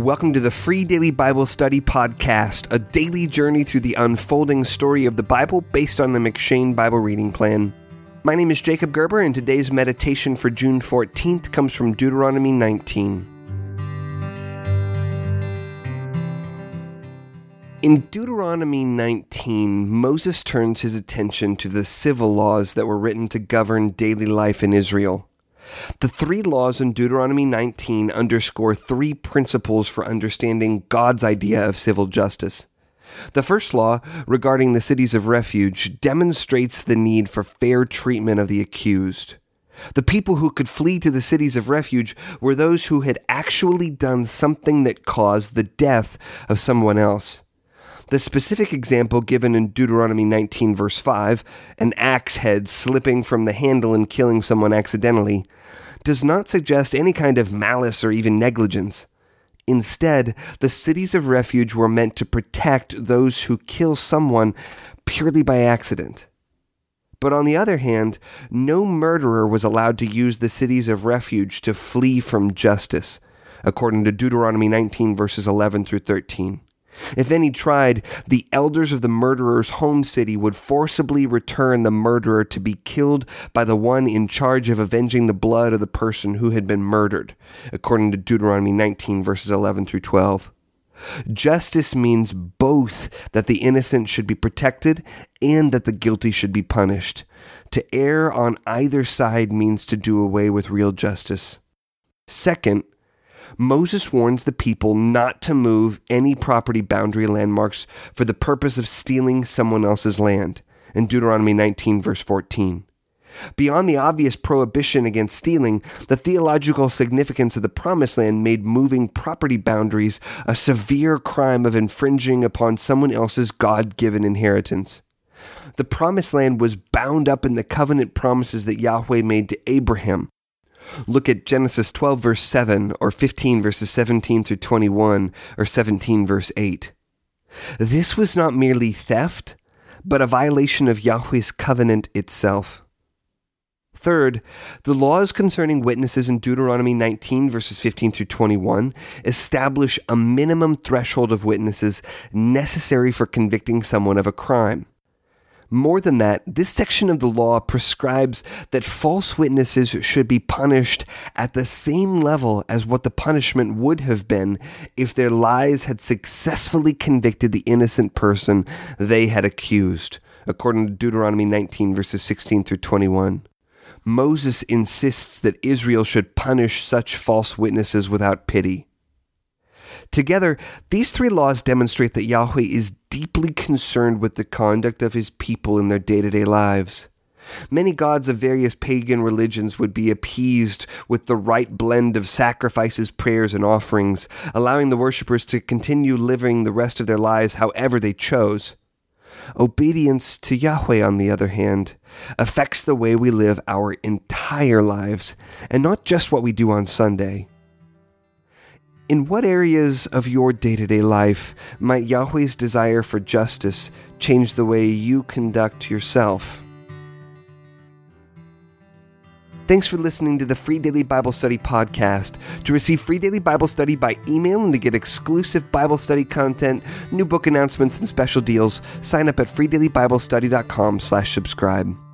Welcome to the Free Daily Bible Study Podcast, a daily journey through the unfolding story of the Bible based on the M'Cheyne Bible reading plan. My name is Jacob Gerber, and today's meditation for June 14th comes from Deuteronomy 19. In Deuteronomy 19, Moses turns his attention to the civil laws that were written to govern daily life in Israel. The three laws in Deuteronomy 19 underscore three principles for understanding God's idea of civil justice. The first law, regarding the cities of refuge, demonstrates the need for fair treatment of the accused. The people who could flee to the cities of refuge were those who had actually done something that caused the death of someone else. The specific example given in Deuteronomy 19 verse 5, an axe head slipping from the handle and killing someone accidentally, does not suggest any kind of malice or even negligence. Instead, the cities of refuge were meant to protect those who kill someone purely by accident. But on the other hand, no murderer was allowed to use the cities of refuge to flee from justice, according to Deuteronomy 19 verses 11 through 13. If any tried, the elders of the murderer's home city would forcibly return the murderer to be killed by the one in charge of avenging the blood of the person who had been murdered, according to Deuteronomy 19 verses 11 through 12. Justice means both that the innocent should be protected and that the guilty should be punished. To err on either side means to do away with real justice. Second, Moses warns the people not to move any property boundary landmarks for the purpose of stealing someone else's land, in Deuteronomy 19 verse 14. Beyond the obvious prohibition against stealing, the theological significance of the Promised Land made moving property boundaries a severe crime of infringing upon someone else's God-given inheritance. The Promised Land was bound up in the covenant promises that Yahweh made to Abraham. Look at Genesis 12 verse 7 or 15 verses 17 through 21 or 17 verse 8. This was not merely theft, but a violation of Yahweh's covenant itself. Third, the laws concerning witnesses in Deuteronomy 19 verses 15 through 21 establish a minimum threshold of witnesses necessary for convicting someone of a crime. More than that, this section of the law prescribes that false witnesses should be punished at the same level as what the punishment would have been if their lies had successfully convicted the innocent person they had accused, according to Deuteronomy 19 verses 16 through 21. Moses insists that Israel should punish such false witnesses without pity. Together, these three laws demonstrate that Yahweh is deeply concerned with the conduct of his people in their day-to-day lives. Many gods of various pagan religions would be appeased with the right blend of sacrifices, prayers, and offerings, allowing the worshipers to continue living the rest of their lives however they chose. Obedience to Yahweh, on the other hand, affects the way we live our entire lives, and not just what we do on Sunday. In what areas of your day-to-day life might Yahweh's desire for justice change the way you conduct yourself? Thanks for listening to the Free Daily Bible Study Podcast. To receive Free Daily Bible Study by email and to get exclusive Bible study content, new book announcements, and special deals, sign up at freedailybiblestudy.com/subscribe.